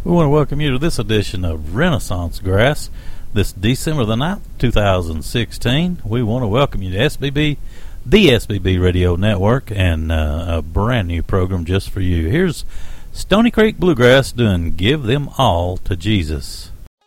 We want to welcome you to this edition of Renaissance Grass. This December the 9th, 2016. We want to welcome you to SBB, the SBB Radio Network, and a brand new program just for you. Here's Stony Creek Bluegrass doing Give Them All to Jesus.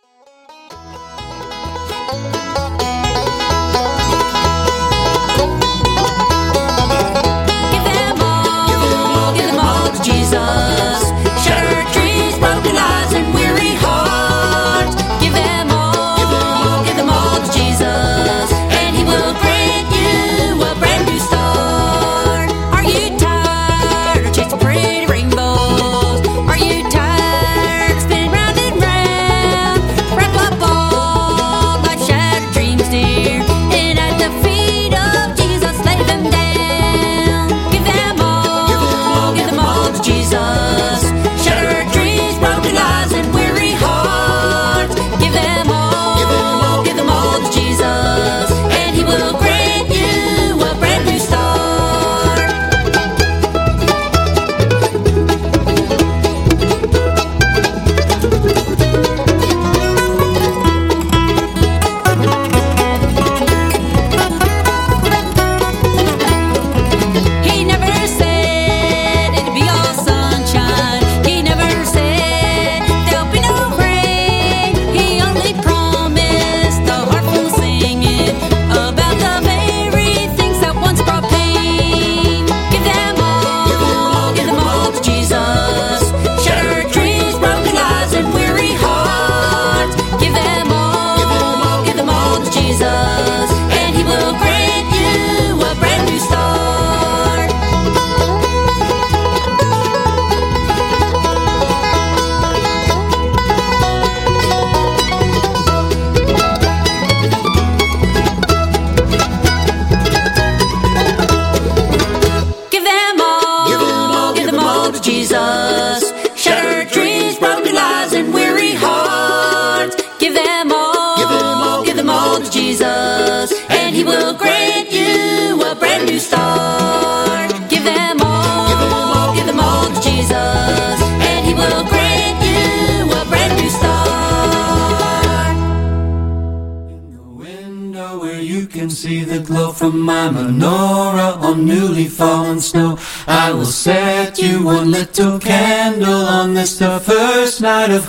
From my menorah on newly fallen snow, I will set you one little candle on this the first night of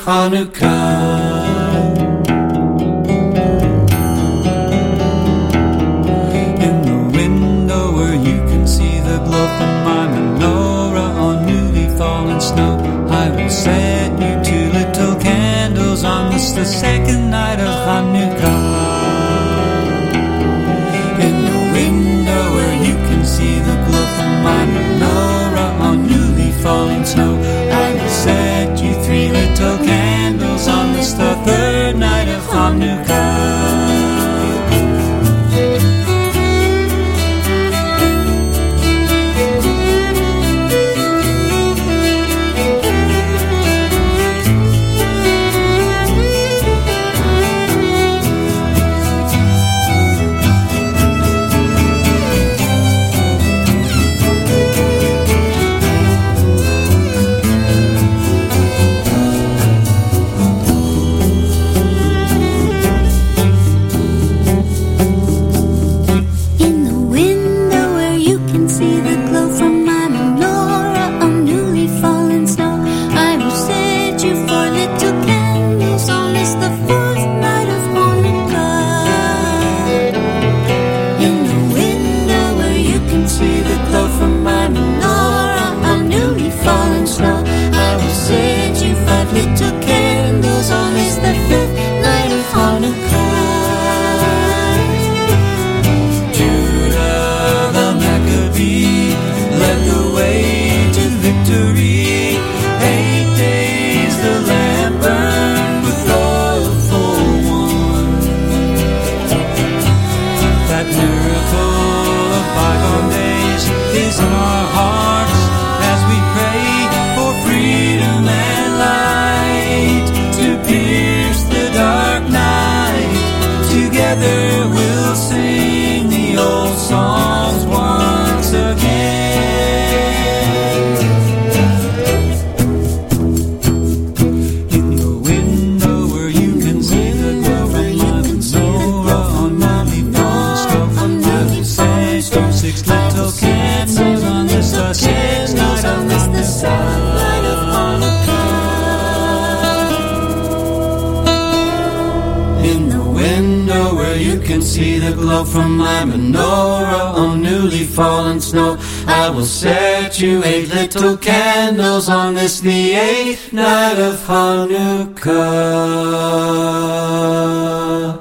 Hanukkah. In the window where you can see the glow from my menorah on newly fallen snow, I will set you two little candles on this the second night of Hanukkah. My menorah on newly fallen snow, I will set you three little candles on this the third night of Hanukkah. Hanukkah. In the window where you can see the glow from my menorah on newly fallen snow, I will set you 8 little candles on this the 8th night of Hanukkah.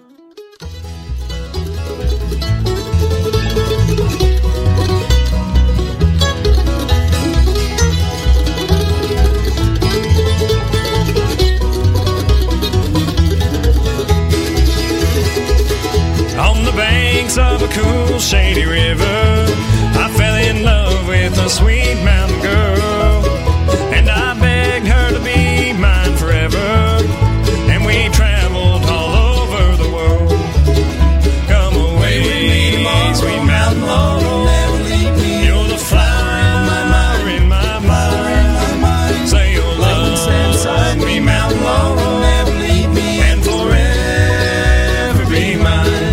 Of a cool, shady river, I fell in love with a sweet mountain girl, and I begged her to be mine forever, and we traveled all over the world. Come away with me tomorrow, sweet mountain laurel, never leave me. You're the flower in my mind. Say your love inside me, mountain laurel, never leave me, and forever be mine.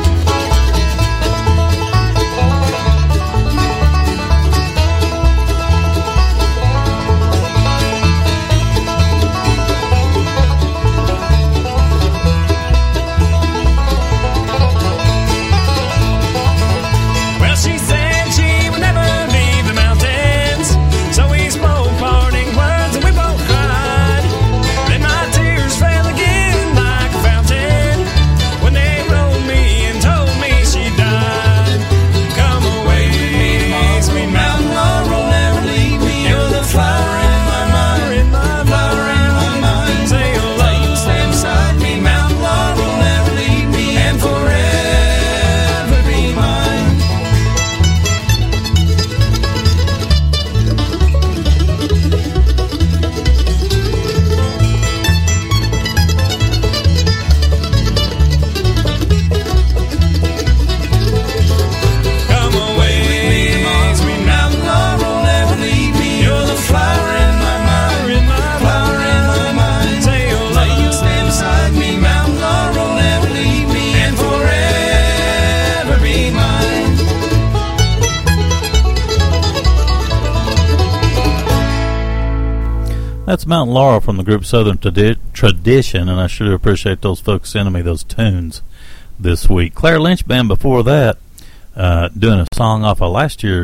That's Mountain Laurel from the group Southern Tradition, and I sure appreciate those folks sending me those tunes this week. Claire Lynch Band before that, doing a song off of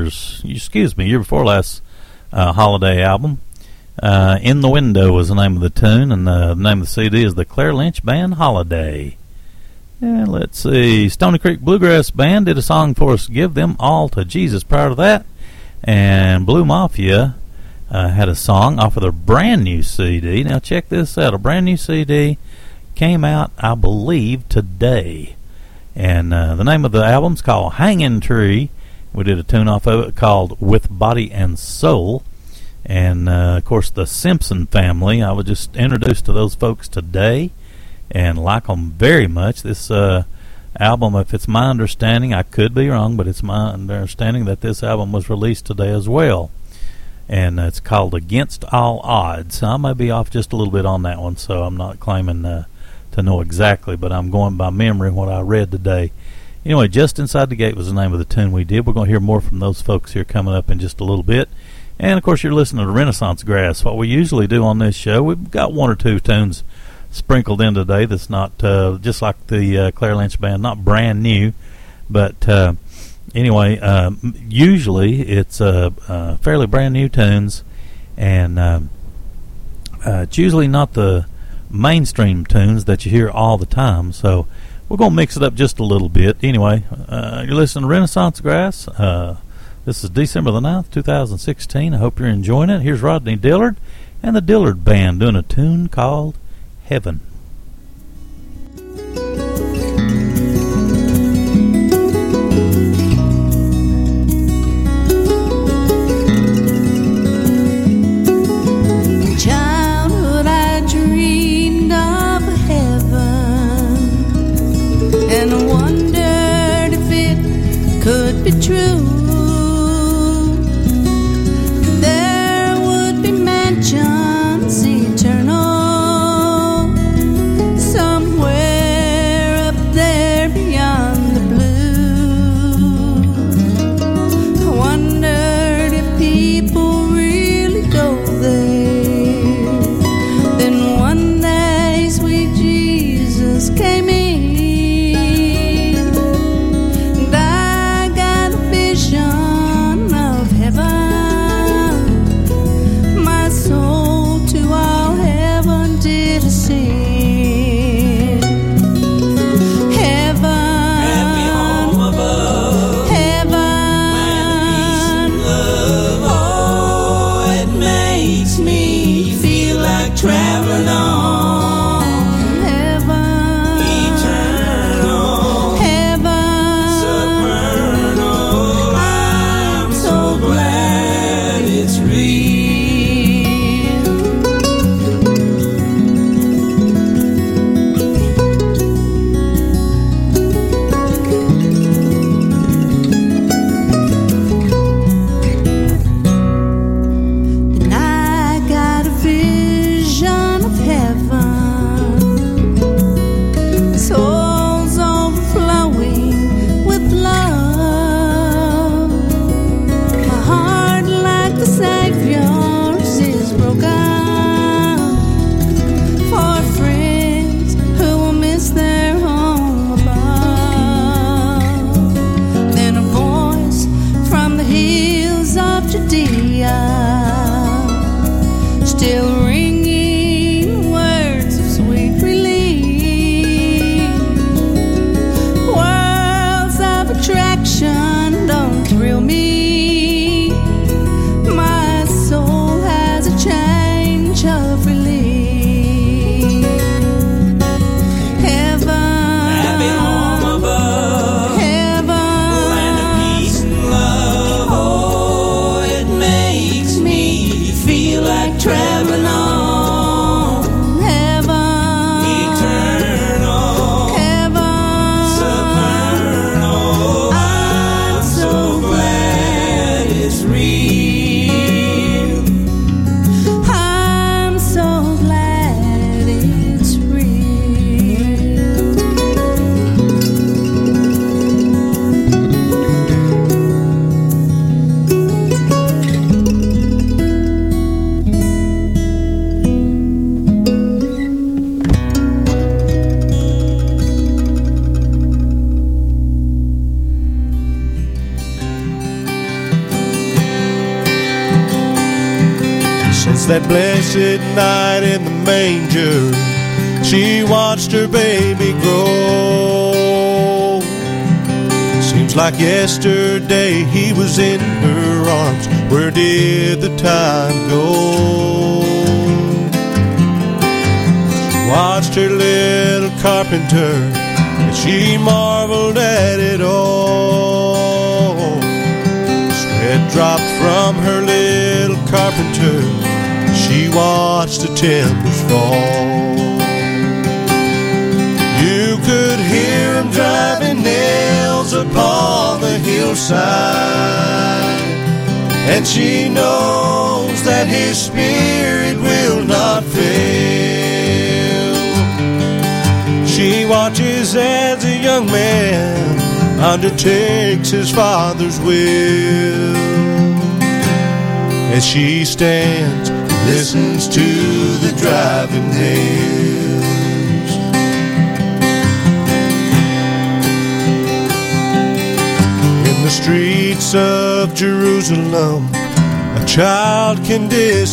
year before last holiday album. In the Window was the name of the tune, and the name of the CD is the Claire Lynch Band Holiday. And let's see, Stony Creek Bluegrass Band did a song for us, Give Them All to Jesus, prior to that. And Blue Mafia had a song off of their brand new CD. Now check this out, a brand new CD came out, I believe, today. And the name of the album's called Hanging Tree. We did a tune off of it called With Body and Soul. And, of course, the Simpson family. I was just introduced to those folks today and like them very much. This album, if it's my understanding, I could be wrong, but it's my understanding that this album was released today as well. And it's called Against All Odds. I may be off just a little bit on that one, so I'm not claiming to know exactly, but I'm going by memory what I read today. Anyway, Just Inside the Gate was the name of the tune we did. We're going to hear more from those folks here coming up in just a little bit. And, of course, you're listening to Renaissance Grass. What we usually do on this show, we've got one or two tunes sprinkled in today that's not just like the Claire Lynch Band, not brand new, but anyway, usually it's fairly brand new tunes, and it's usually not the mainstream tunes that you hear all the time, so we're going to mix it up just a little bit. Anyway, you're listening to Renaissance Grass. This is December the 9th, 2016. I hope you're enjoying it. Here's Rodney Dillard and the Dillard Band doing a tune called Heaven. Childhood, I dreamed of heaven, and I wondered if it could be true. There would be mansions eternal, somewhere up there beyond the blue. I wondered if people really go there. still ringing words of sweet relief. Worlds of attraction don't thrill me. My soul has a change of relief. Heaven, Happy home above, heaven, land of peace and love. Oh, it makes me feel like traveling on. heaven, Eternal, heaven. supernal. I'm so glad it's real. I'm so glad it's real. Since that blessed night in the manger, she watched her baby grow. Seems like yesterday he was in her arms. Where did the time go? She watched her little carpenter, and she marveled at it all. Sweat dropped from her little carpenter. She watched the timbers fall. You could hear him driving nails upon the hillside, and she knows that his spirit will not fail. She watches as a young man undertakes his father's will. As she stands, listens to the driving nails. In the streets of Jerusalem, a child can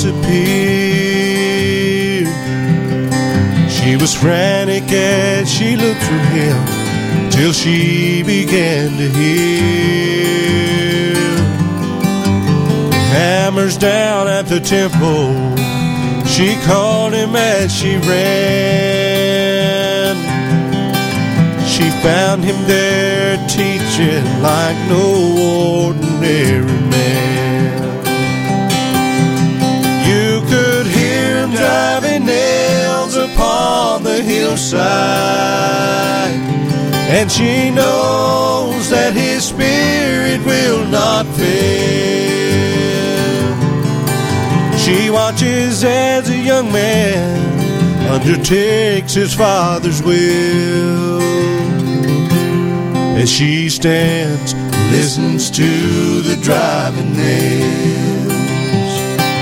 disappear. She was frantic as she looked for him, till she began to hear hammers down at the temple. She called him as she ran. She found him there teaching like no ordinary man. You could hear him driving nails upon the hillside, and she knows that his spirit will not fail. She watches as a young man undertakes his father's will. As she stands, listens to the driving nails.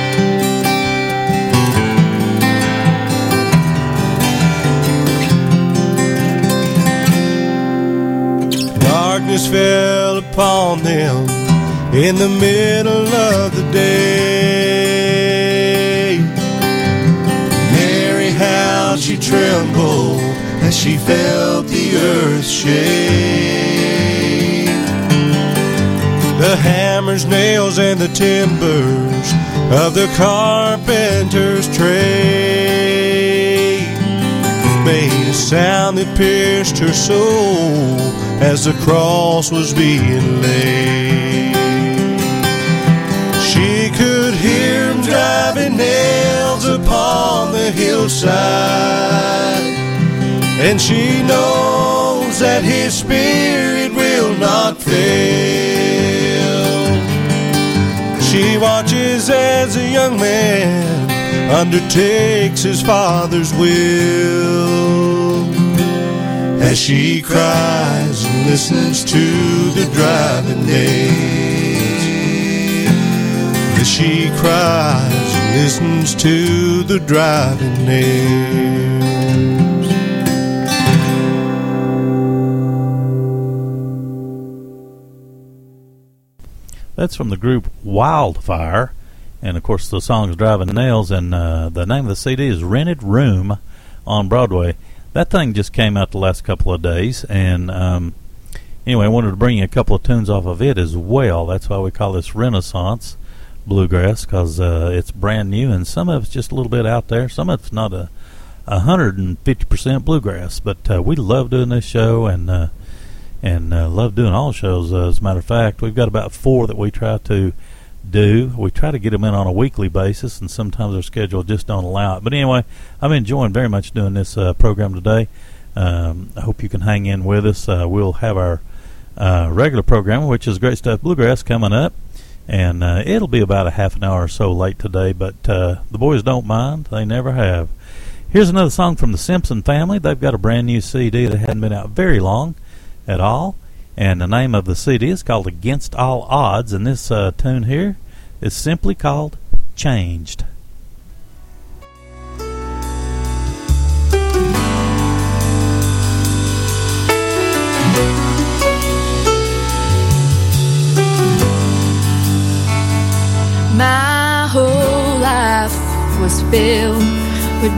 Darkness fell upon them in the middle of the day. Mary, how she trembled as she felt the earth shake. The hammers, nails, and the timbers of the carpenter's trade made a sound that pierced her soul as the cross was being laid. She could hear him driving nails upon the hillside, and she knows that his spirit will not fail. She watches as a young man undertakes his father's will. As she cries and listens to the driving nails. As she cries and listens to the driving nails. That's from the group Wildfire, And, of course, the song's Driving Nails, and the name of the CD is Rented Room on Broadway. That thing just came out the last couple of days, and anyway, I wanted to bring you a couple of tunes off of it as well. That's why we call this Renaissance Bluegrass, because it's brand new, and some of it's just a little bit out there. Some of it's not 150% bluegrass, but we love doing this show, and love doing all shows. As a matter of fact, we've got about 4 that we try to do. We try to get them in on a weekly basis, and sometimes our schedule just don't allow it. But anyway, I'm enjoying very much doing this program today. I hope you can hang in with us. We'll have our regular program, which is Great Stuff Bluegrass, coming up, and it'll be about a half an hour or so late today, but the boys don't mind. They never have. Here's another song from the Simpson Family. They've got a brand new CD that hadn't been out very long at all, and the name of the CD is called Against All Odds, and this tune here is simply called Changed. My whole life was filled with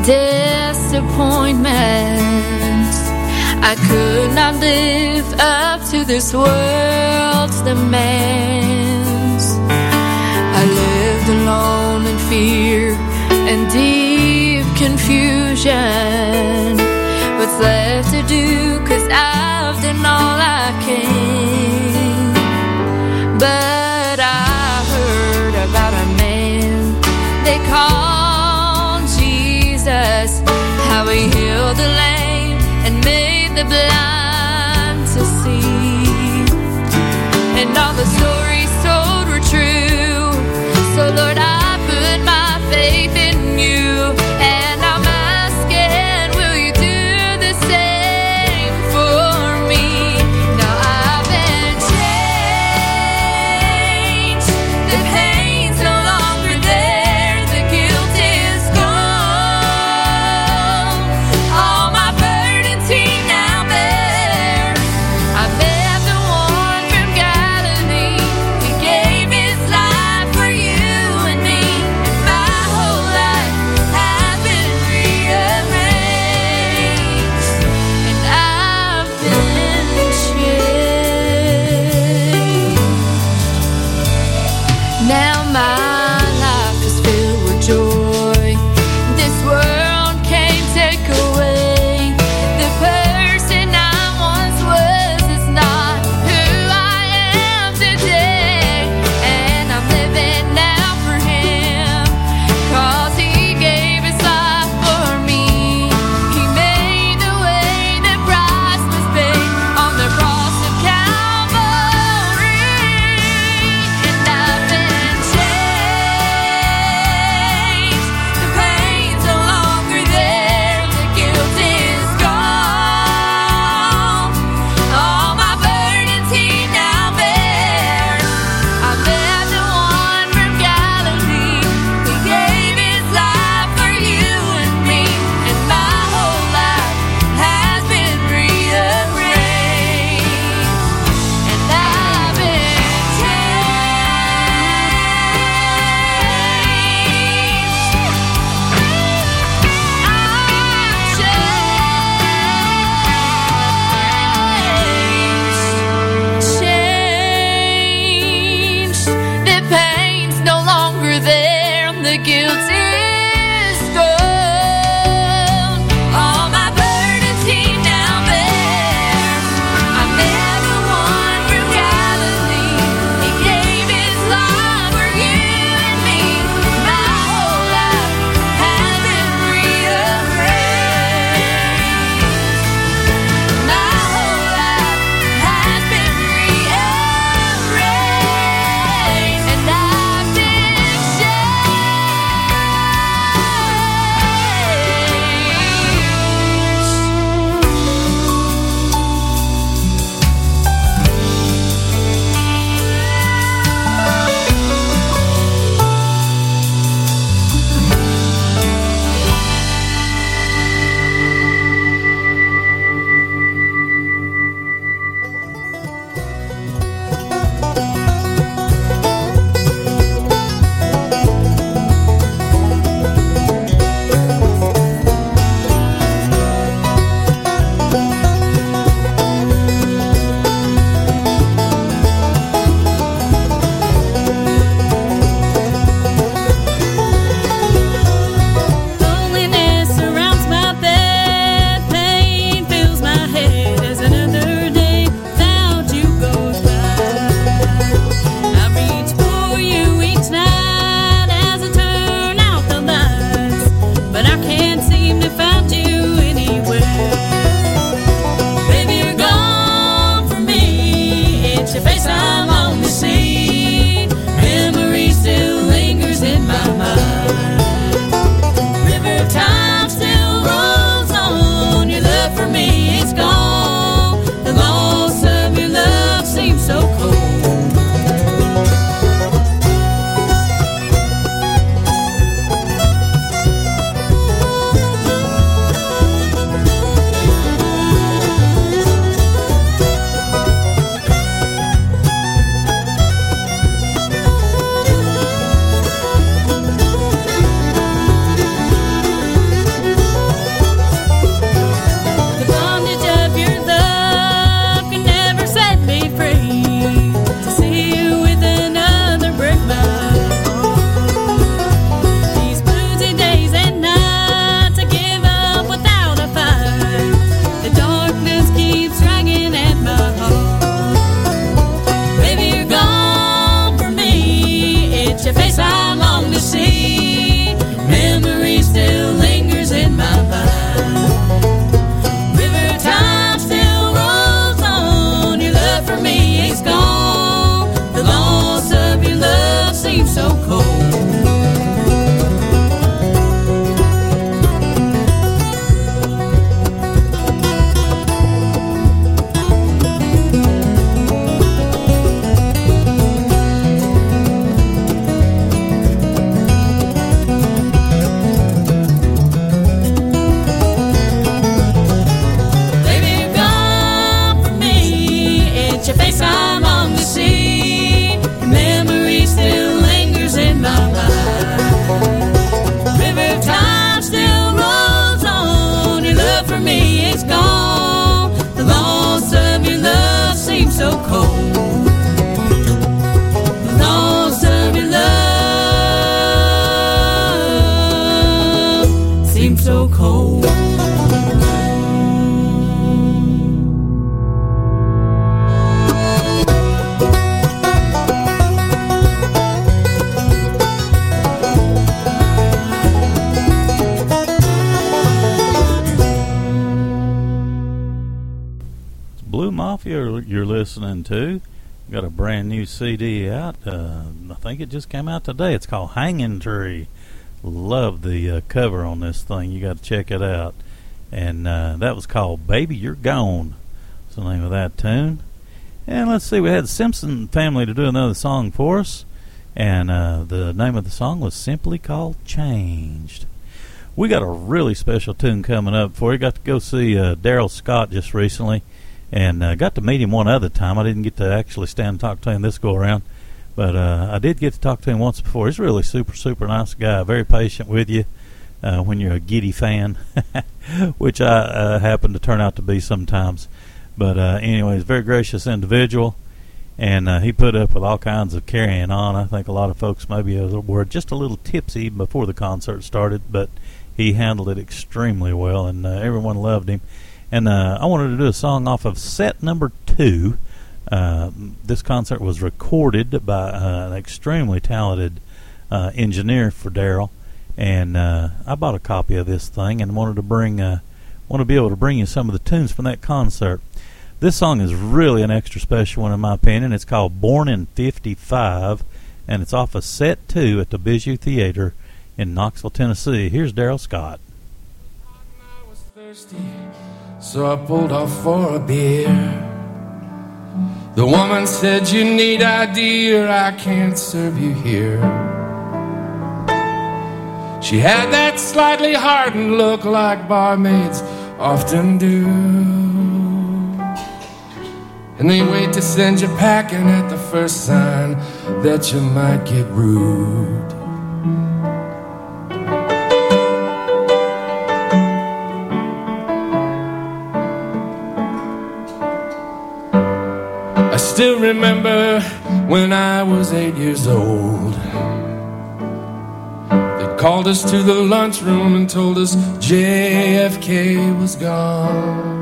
disappointments. I could not live up to this world's demands. I lived alone in fear and deep confusion. What's left to do, 'cause I've done all I can. But I heard about a man they called Jesus, how he healed the lame and made the blind to see. And all the stories told were true. So Lord, I put my faith in you, and I'm asking, will you do the same for me? Now I've been changed. The pain's no longer there. The guilt is gone. All my burdens he now bears. I met the one from Galilee. seemed so cold. Blue Mafia you're listening to. Got a brand new CD out. I think it just came out today. It's called Hanging Tree. Love the cover on this thing. You got to check it out. And that was called Baby You're Gone. That's the name of that tune. And let's see, we had the Simpson family to do another song for us. And the name of the song was simply called Changed. We got a really special tune coming up for you. Got to go see Daryl Scott just recently. And got to meet him one other time. I didn't get to actually stand and talk to him this go-around. But I did get to talk to him once before. He's a really super, super nice guy. Very patient with you when you're a Giddy fan, which I happen to turn out to be sometimes. But anyways, very gracious individual. And he put up with all kinds of carrying on. I think a lot of folks maybe were just a little tipsy before the concert started. But he handled it extremely well, and everyone loved him. And I wanted to do a song off of set number 2. This concert was recorded by an extremely talented engineer for Daryl, and I bought a copy of this thing and wanted to be able to bring you some of the tunes from that concert. This song is really an extra special one in my opinion. It's called Born in 55, and it's off of set 2 at the Bijou Theater in Knoxville, Tennessee. Here's Daryl Scott. I was thirsty, so I pulled off for a beer. The woman said, "You need ID or I can't serve you here." She had that slightly hardened look like barmaids often do, and they wait to send you packing at the first sign that you might get rude. I still remember when I was 8 years old. They called us to the lunchroom and told us JFK was gone.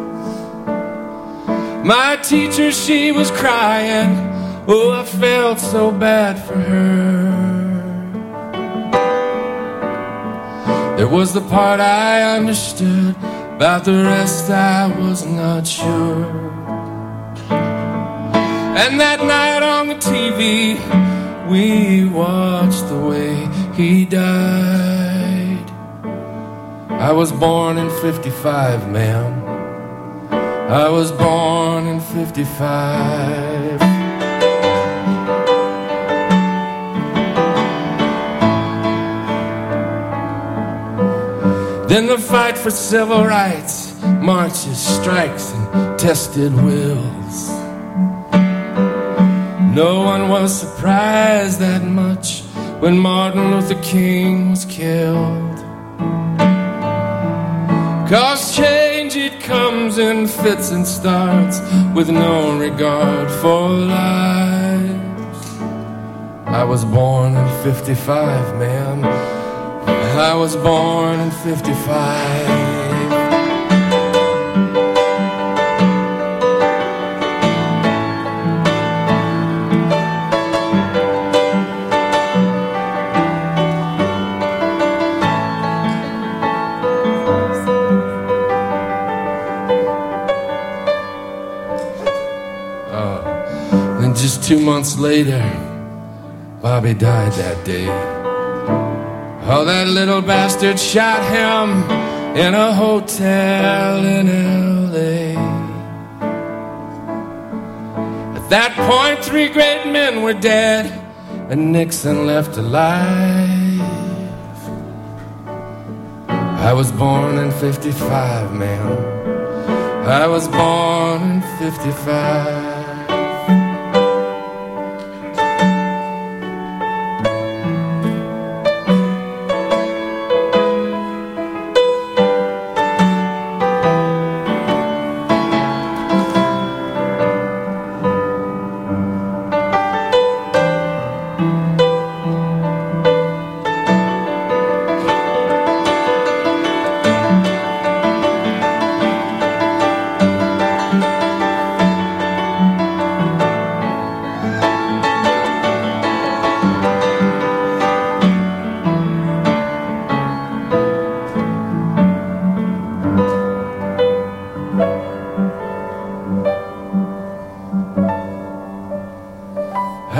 My teacher, she was crying. Oh, I felt so bad for her. There was the part I understood, about the rest I was not sure. And that night on the TV, we watched the way he died. I was born in 55, ma'am. I was born in 55. Then the fight for civil rights, marches, strikes, and tested wills. No one was surprised that much when Martin Luther King was killed. 'Cause change, it comes in fits and starts with no regard for lives. I was born in 55, man. I was born in 55. Just 2 months later, Bobby died that day. Oh, that little bastard shot him in a hotel in L.A. At that point, 3 great men were dead, and Nixon left alive. I was born in 55, man. I was born in 55.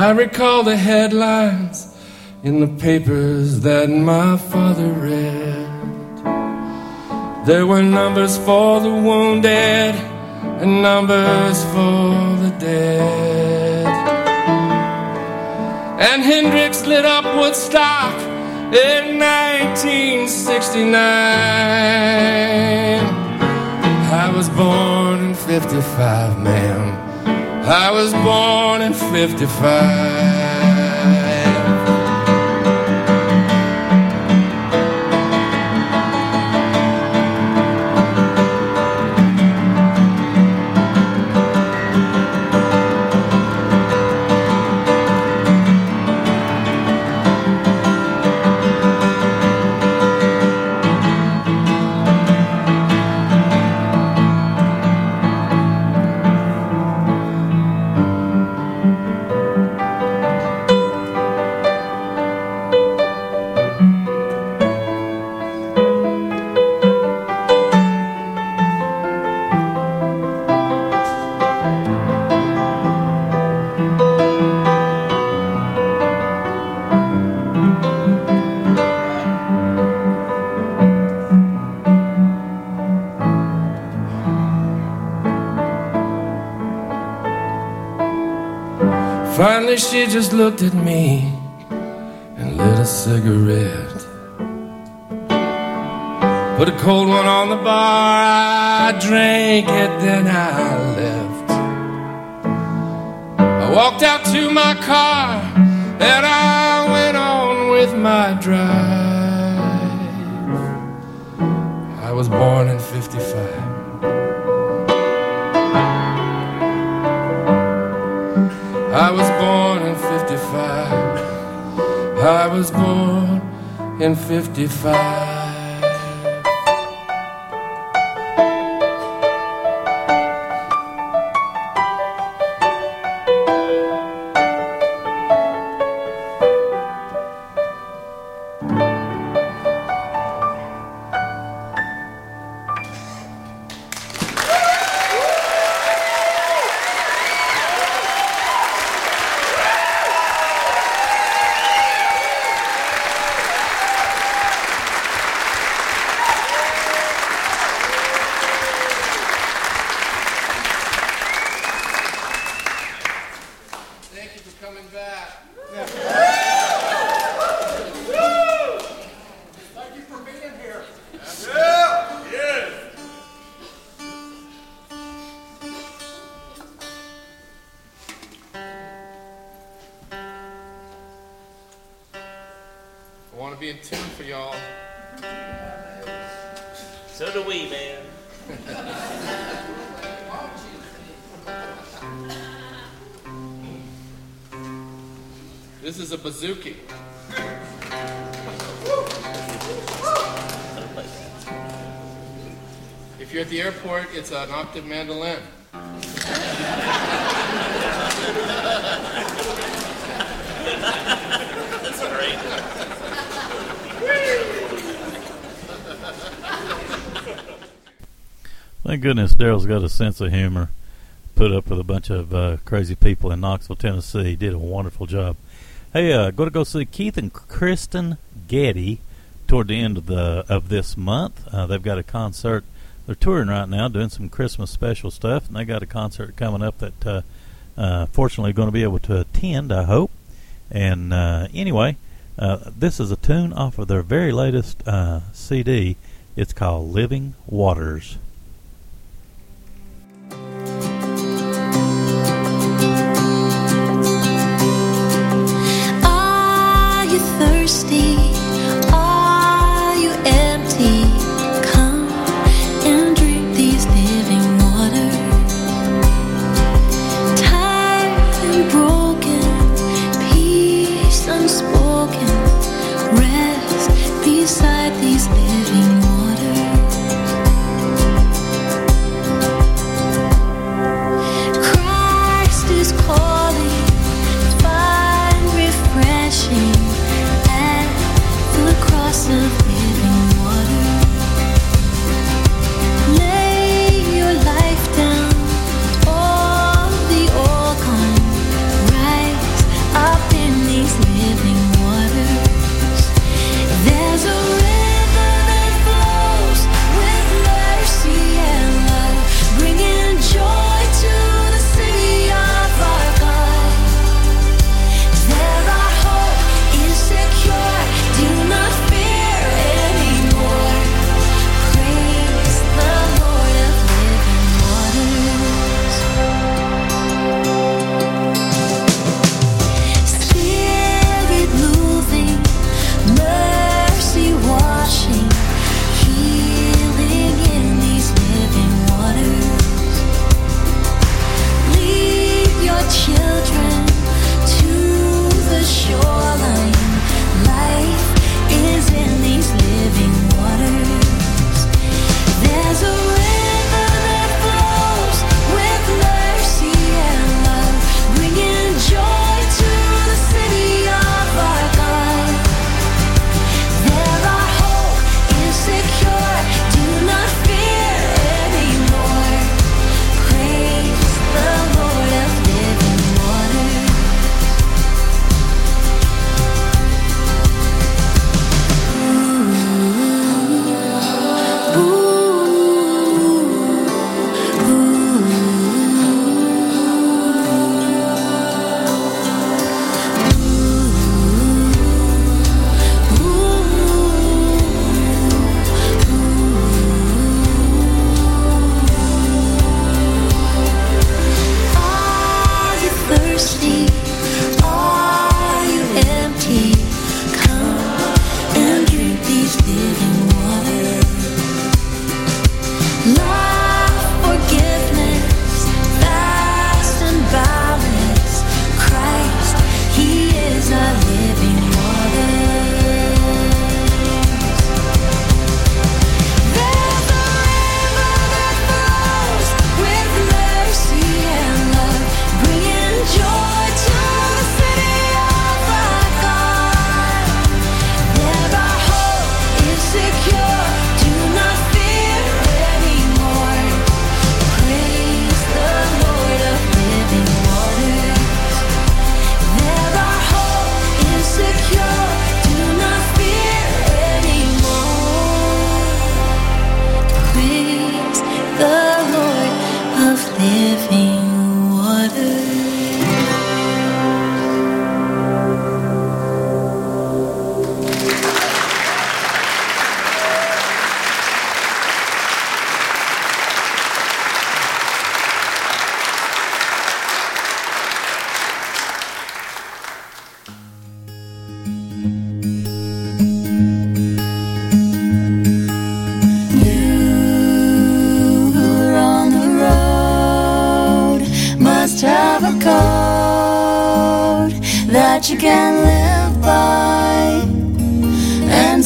I recall the headlines in the papers that my father read. There were numbers for the wounded and numbers for the dead. And Hendrix lit up Woodstock in 1969. I was born in 55, man. I was born in 55. Finally she just looked at me and lit a cigarette. Put a cold one on the bar, I drank it, then I left. I walked out to my car and I went on with my drive. I was born in 55. I was born in 55. I was born in 55. I want to be in tune for y'all. So do we, man. This is a bouzouki. If you're at the airport, it's an octave mandolin. That's great. Thank goodness Daryl's got a sense of humor. Put up with a bunch of crazy people in Knoxville, Tennessee. Did a wonderful job. Hey, going to go see Keith and Kristen Getty toward the end of this month. They've got a concert. They're touring right now, doing some Christmas special stuff, and they got a concert coming up that fortunately going to be able to attend, I hope. And anyway, this is a tune off of their very latest CD. It's called Living Waters. Are you thirsty? Are you empty? Come and drink these living waters. Tired and broken, peace unspoken, rest beside these living waters. living water. That you can live by, and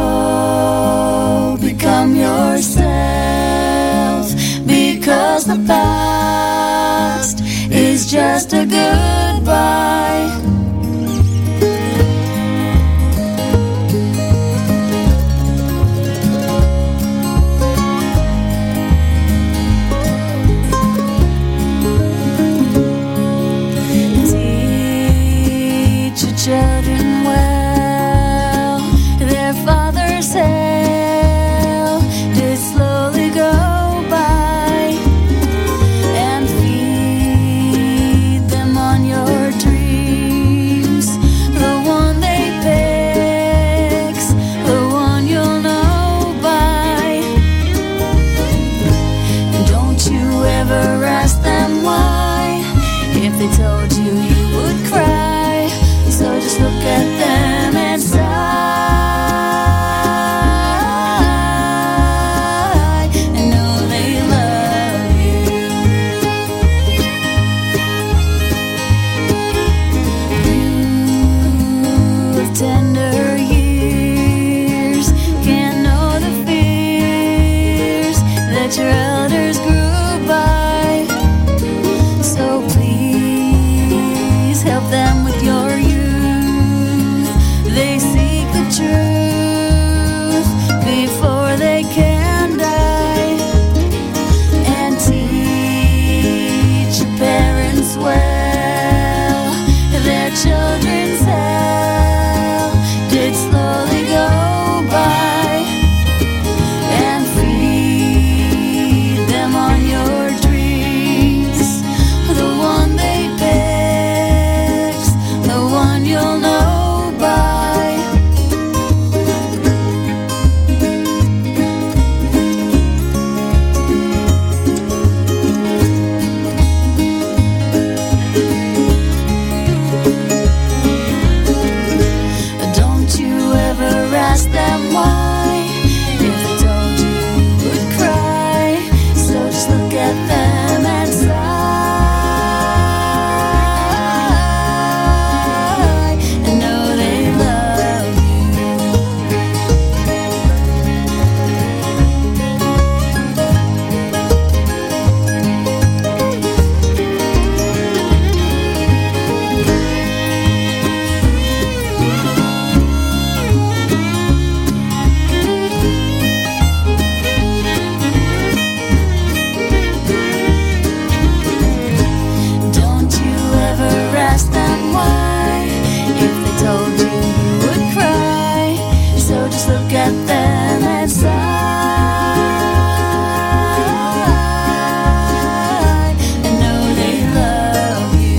so become yourself, because the past is just a goodbye. Children well, their father's hell did slowly go by, and feed them on your dreams. The one they pick's the one you'll know by. And don't you ever ask them why, if they told you you would cry. So just look at them and sigh, and know they love you. You of tender years can't know the fears that your elders grew by. So please help them with your youth. They seek the truth before they can die, and teach your parents well. Their children's hell did slowly go by, and feed them on your dreams. The one they pick's the one you'll know. Ask them why, if they told you you would cry. So just look at them and sigh, and know they love look at them and sigh, and know they love you.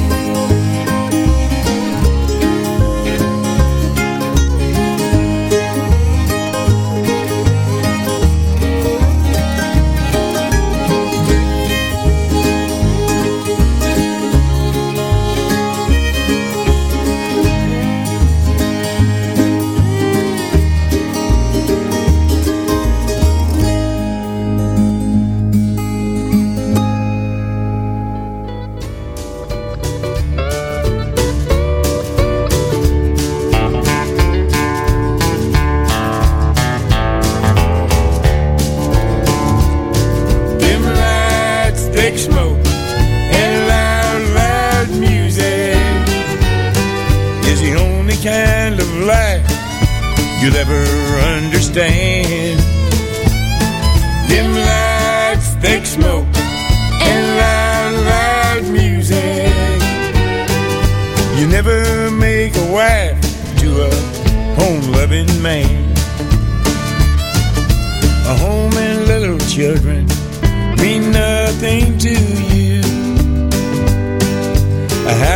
Kind of life you'll ever understand. Dim lights, thick smoke, and loud music. You never make a wife to a home-loving man. A home and little children mean nothing to you.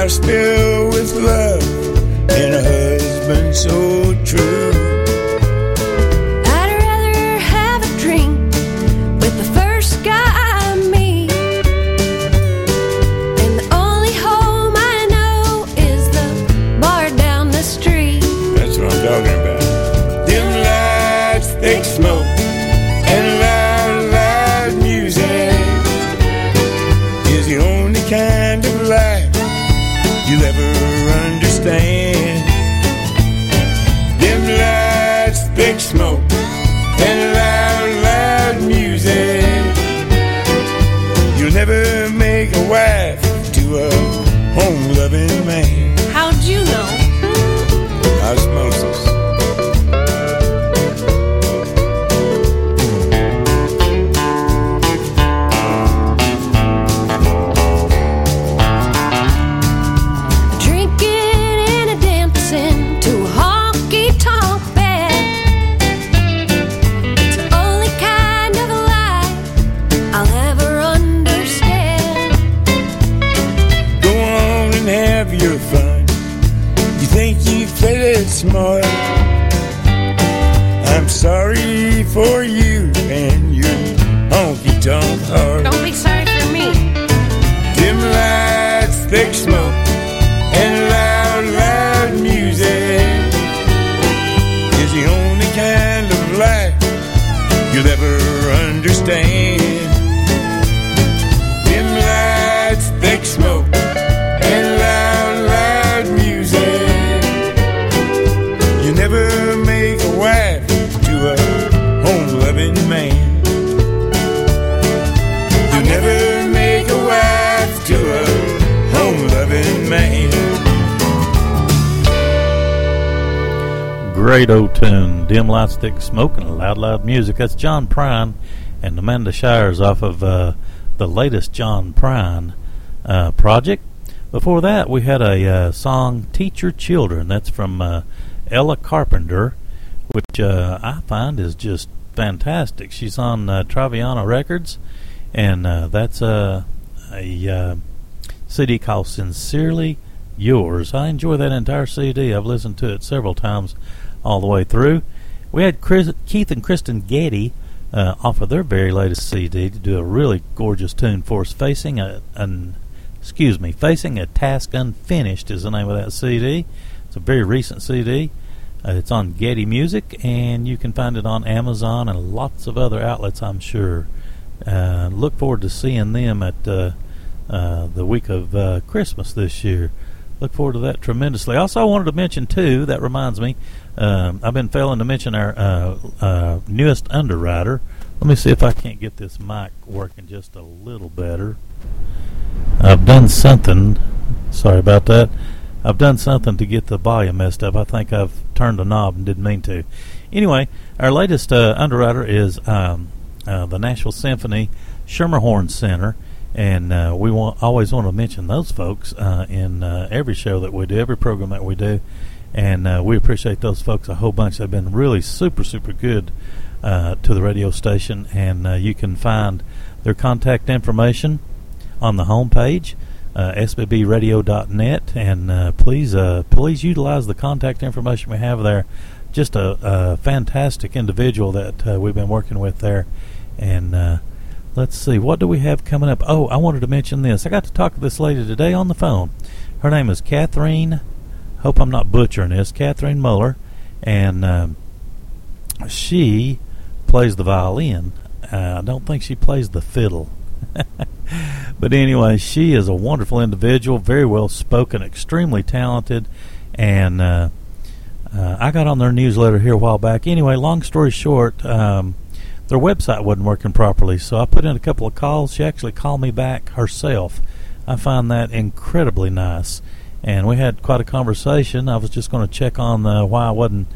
house filled with love and a husband so true. I'd rather have a drink with the first guy I meet, and the only home I know is the bar down the street. That's what I'm talking about. Dim lights, thick smoke, and loud, loud music is the only kind of life you'll ever understand. Dim lights, thick smoke, and loud, loud music. You'll never make a wife to a home-loving man. How'd you know? Osmosis. Drinking and a dancing to a honky-tonk band. It's the only kind of life I'll ever understand. Go on and have your fun. You think you played it smart? I'm sorry for you and your honky-tonk heart. Don't be sorry for me. Dim lights, thick smoke, and loud, loud music is the only kind of life you'll ever understand. Dim lights, thick smoke, and loud, loud music. You never make a wife to a home-loving man. You never make a wife to a home-loving man. Great old tune, Dim Lights, Thick Smoke, and Loud, Loud Music. That's John Prine and Amanda Shires off of the latest John Prine project. Before that, we had a song, Teach Your Children. That's from Ella Carpenter, which I find is just fantastic. She's on Traviana Records, and that's a CD called Sincerely Yours. I enjoy that entire CD. I've listened to it several times all the way through. We had Keith and Kristen Getty off of their very latest CD to do a really gorgeous tune for us. Facing a Task Unfinished is the name of that CD. It's a very recent CD. It's on Getty Music, and you can find it on Amazon and lots of other outlets, I'm sure. Look forward to seeing them at the week of Christmas this year. Look forward to that tremendously. Also, I wanted to mention, too, that reminds me, I've been failing to mention our newest underwriter. Let me see if I can't get this mic working just a little better. I've done something. Sorry about that. I've done something to get the volume messed up. I think I've turned a knob and didn't mean to. Anyway, our latest underwriter is the Nashville Symphony Schermerhorn Center, and we always want to mention those folks in every show that we do, every program that we do, and we appreciate those folks a whole bunch. They've been really super, super good to the radio station, and you can find their contact information on the homepage, sbbradio.net, and please utilize the contact information we have there. Just a fantastic individual that we've been working with there. And let's see, what do we have coming up? Oh, I wanted to mention this. I got to talk to this lady today on the phone. Her name is Catherine, hope I'm not butchering this, Catherine Muller, and she plays the violin. I don't think she plays the fiddle. But anyway, she is a wonderful individual, very well spoken, extremely talented, and I got on their newsletter here a while back. Anyway, long story short, their website wasn't working properly, so I put in a couple of calls. She actually called me back herself. I found that incredibly nice, and we had quite a conversation. I was just going to check on why I wasn't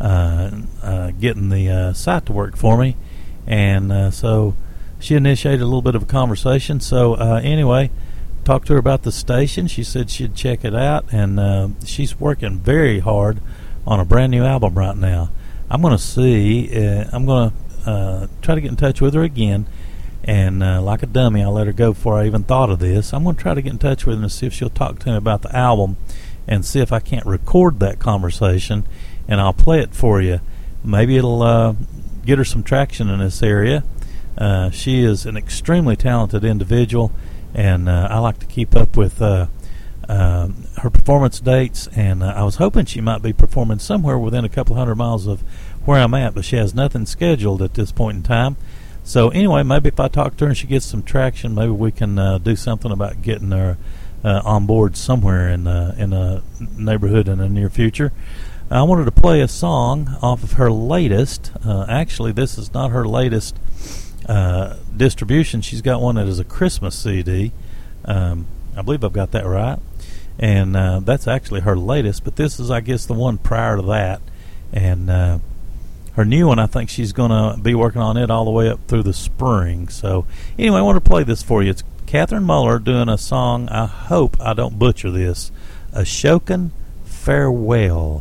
getting the site to work for me, and so she initiated a little bit of a conversation. So anyway, talked to her about the station. She said she'd check it out, and she's working very hard on a brand new album right now. I'm going to see. I'm going to try to get in touch with her again And like a dummy, I let her go before I even thought of this. I'm going to try to get in touch with her and see if she'll talk to me about the album and see if I can't record that conversation, and I'll play it for you. Maybe it'll get her some traction in this area. She is an extremely talented individual, and I like to keep up with her performance dates, and I was hoping she might be performing somewhere within a couple hundred miles of where I'm at, but she has nothing scheduled at this point in time. So anyway, maybe if I talk to her and she gets some traction, maybe we can do something about getting her on board somewhere in a neighborhood in the near future. I wanted to play a song off of her latest. Actually, this is not her latest distribution. She's got one that is a Christmas CD. I believe I've got that right. And that's actually her latest, but this is, I guess, the one prior to that. And her new one, I think she's going to be working on it all the way up through the spring. So anyway, I want to play this for you. It's Catherine Muller doing a song, I hope I don't butcher this, Ashokan Farewell.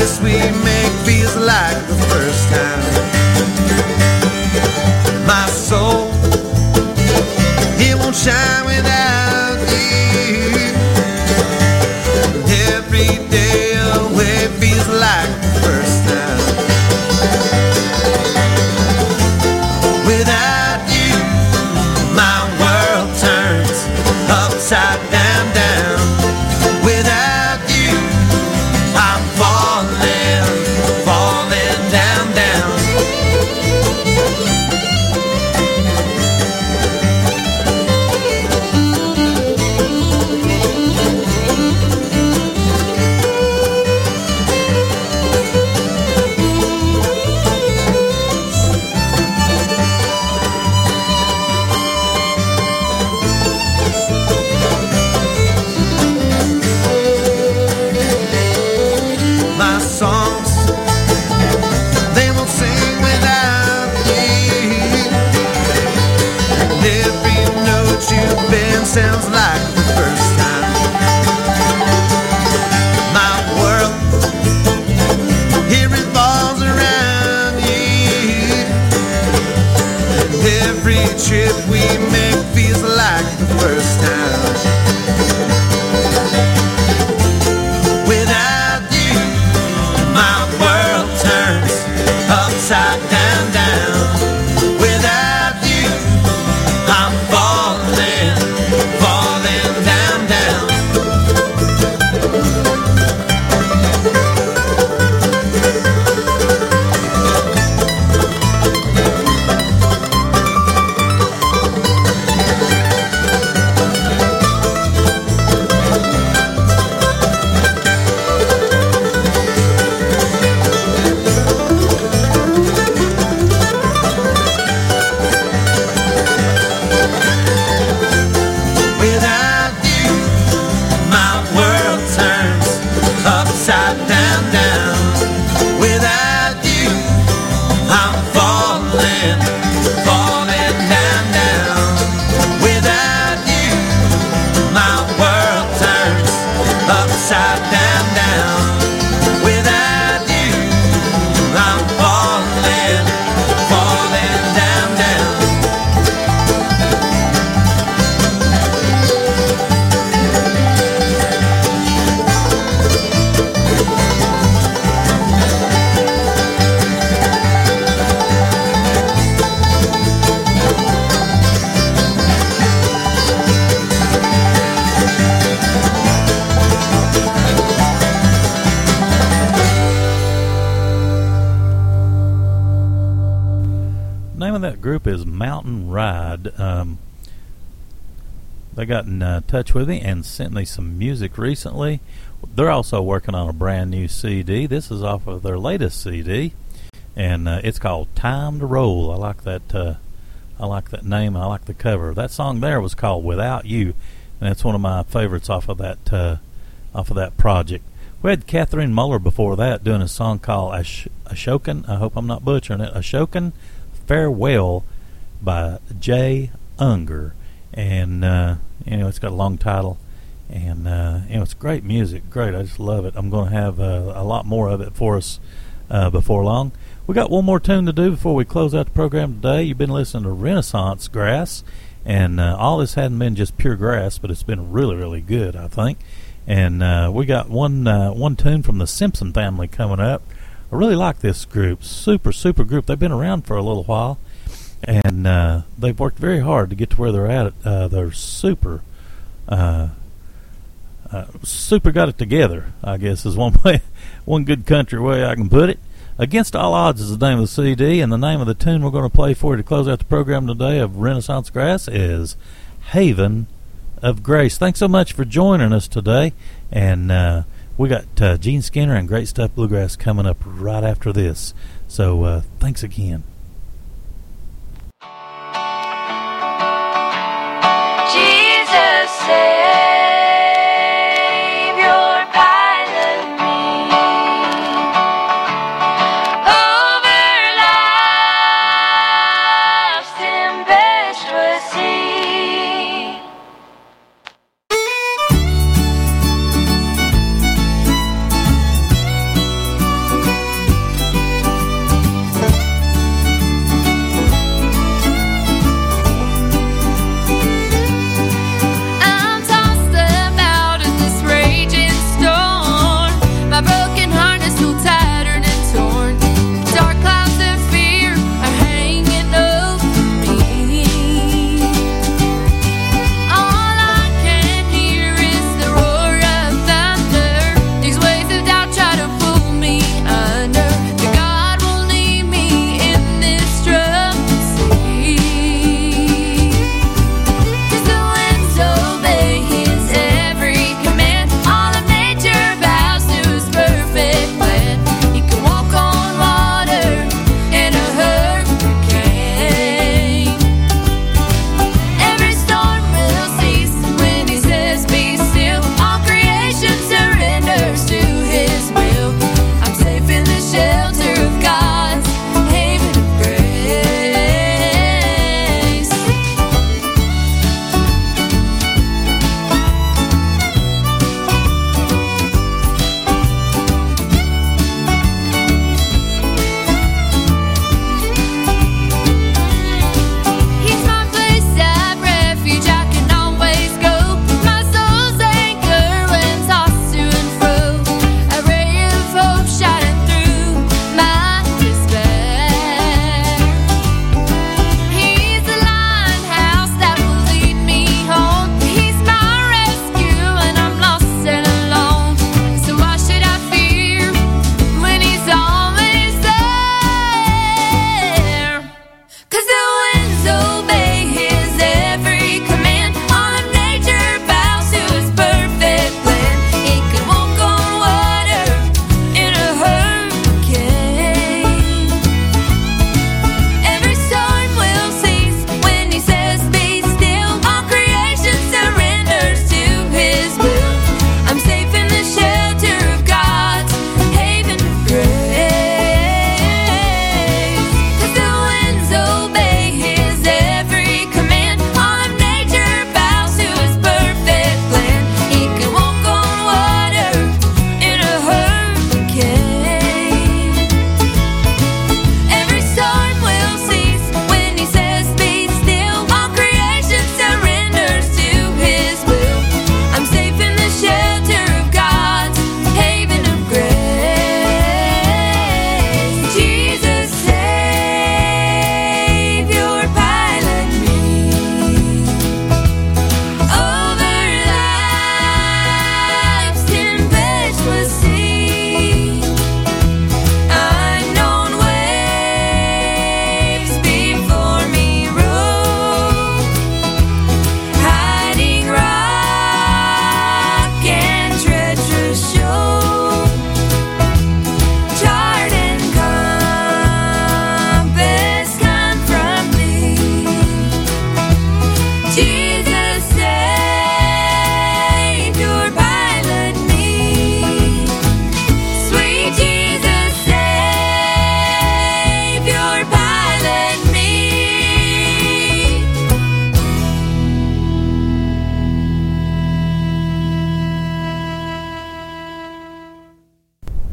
kiss we make feels like the first time. My soul, it won't shine without you. Every day away feels like the first time. Without you, my world turns upside down, down. Without you, I'm falling, falling down, down. My songs, they won't sing without you. And every note you bend sounds like the first time. My world, it revolves around you. And every trip we make feels like the first time. Without you, my world turns upside down, down. Without you, I'm falling, falling down, down. Without you, my world turns upside down, down. Without you, I'm falling, falling down, down. Without you, my world turns upside down, down. Without you, I'm falling, falling down, down. Name of that group is Mountain Ride. They got in touch with me and sent me some music recently. They're also working on a brand new CD. This is off of their latest CD, and it's called "Time to Roll." I like that. I like that name. I like the cover. That song there was called "Without You," and it's one of my favorites off of that project. We had Catherine Muller before that doing a song called Ashokan. I hope I'm not butchering it. Ashokan Farewell by Jay Unger, and it's got a long title, and it's great music. Great, I just love it. I'm going to have a lot more of it for us before long. We got one more tune to do before we close out the program today. You've been listening to Renaissance Grass, and all this hadn't been just pure grass, but it's been really, really good, I think. And we got one tune from the Simpson family coming up. I really like this group. Super group. They've been around for a little while, and they've worked very hard to get to where they're at. They're super got it together, I guess, is one good country way I can put it. Against All Odds is the name of the CD, and the name of the tune we're going to play for you to close out the program today of Renaissance Grass is Haven of Grace. Thanks so much for joining us today, and we got Gene Skinner and Great Stuff Bluegrass coming up right after this. So thanks again. Jesus save your pilot me over life's tempestuous sea.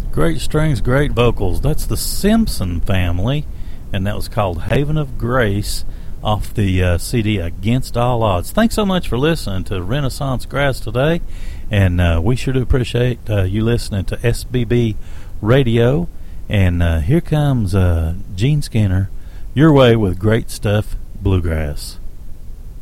Great strings, great vocals. That's the Simpson Family, and that was called Haven of Grace off the CD Against All Odds. Thanks so much for listening to Renaissance Grass today, and we sure do appreciate you listening to SBB Radio. And here comes Gene Skinner your way with Great Stuff Bluegrass.